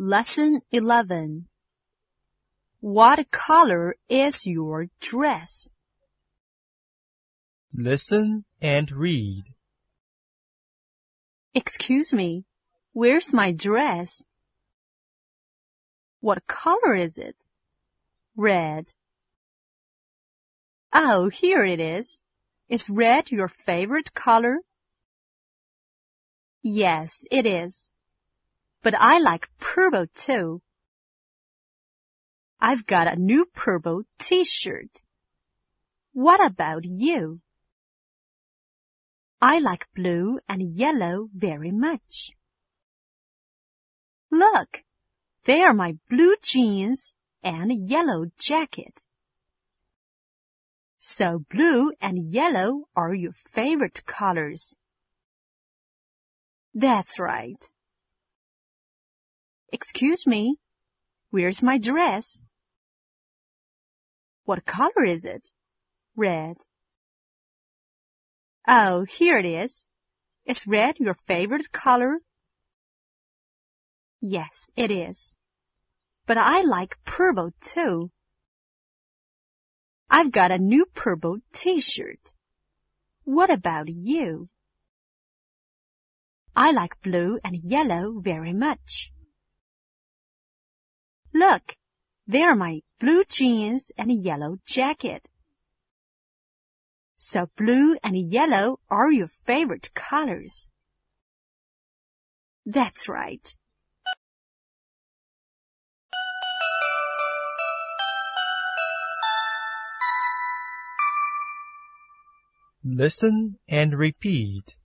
Lesson 11. What color is your dress? Listen and read. Excuse me, where's my dress? What color is it? Red. Oh, here it is. Is red your favorite color? Yes, it is. But I like purple too. I've got a new purple t-shirt. What about you? I like blue and yellow very much. Look, they are my blue jeans and yellow jacket. So blue and yellow are your favorite colors. That's right. Excuse me, where's my dress? What color is it? Red. Oh, here it is. Is red your favorite color? Yes, it is. But I like purple too. I've got a new purple t-shirt. What about you? I like blue and yellow very much. Look, there are my blue jeans and yellow jacket. So blue and yellow are your favorite colors. That's right. Listen and repeat.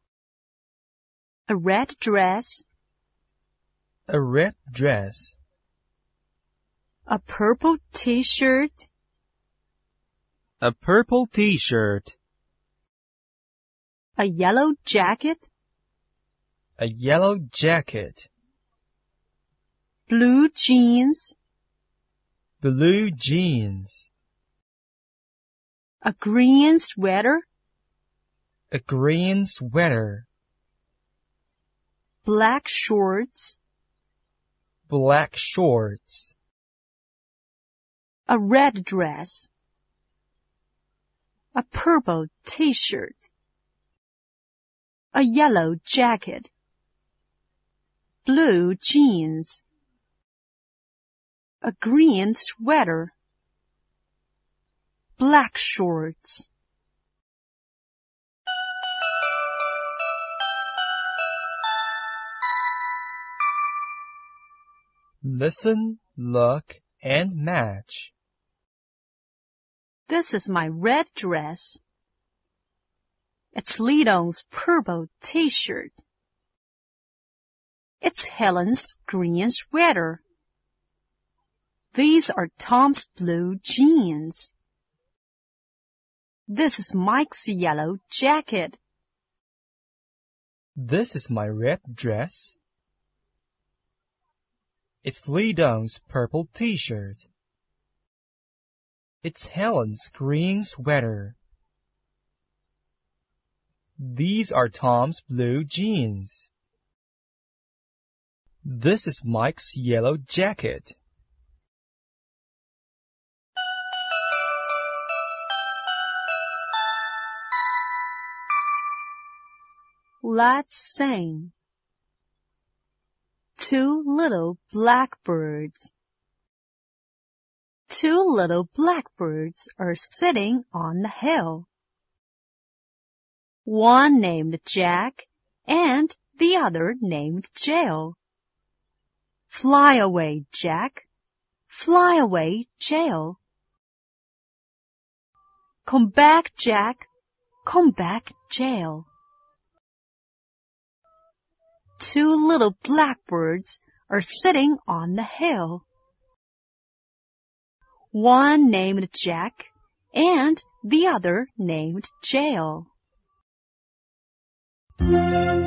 A red dress. A red dress. A purple t-shirt. A purple t-shirt. A yellow jacket. A yellow jacket. Blue jeans. Blue jeans. A green sweater. A green sweater. Black shorts. Black shorts. A red dress. A purple t-shirt. A yellow jacket. Blue jeans. A green sweater. Black shorts. Listen, look, and match. This is my red dress. It's Lidong's purple t-shirt. It's Helen's green sweater. These are Tom's blue jeans. This is Mike's yellow jacket. This is my red dress. It's Lidong's purple t-shirt. It's Helen's green sweater. These are Tom's blue jeans. This is Mike's yellow jacket. Let's sing. Two little blackbirds. Two little blackbirds are sitting on the hill. One named Jack and the other named Jill. Fly away, Jack. Fly away, Jill. Come back, Jack. Come back, Jill. Two little blackbirds are sitting on the hill. One named Jack and the other named Jill.